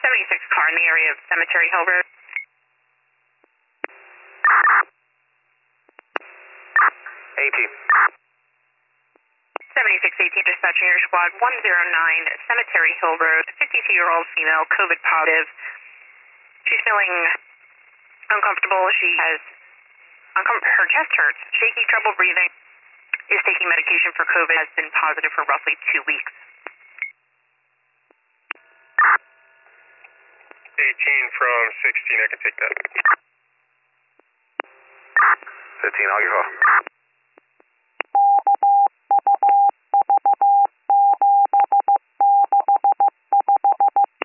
76 car in the area of Cemetery Hill Road. 18. 7618, dispatching your squad 109 Cemetery Hill Road, 52-year-old female, COVID positive. She's feeling uncomfortable. She has her chest hurts, shaky, trouble breathing, is taking medication for COVID, has been positive for roughly 2 weeks. 18 from 16, I can take that. 15, I'll give off.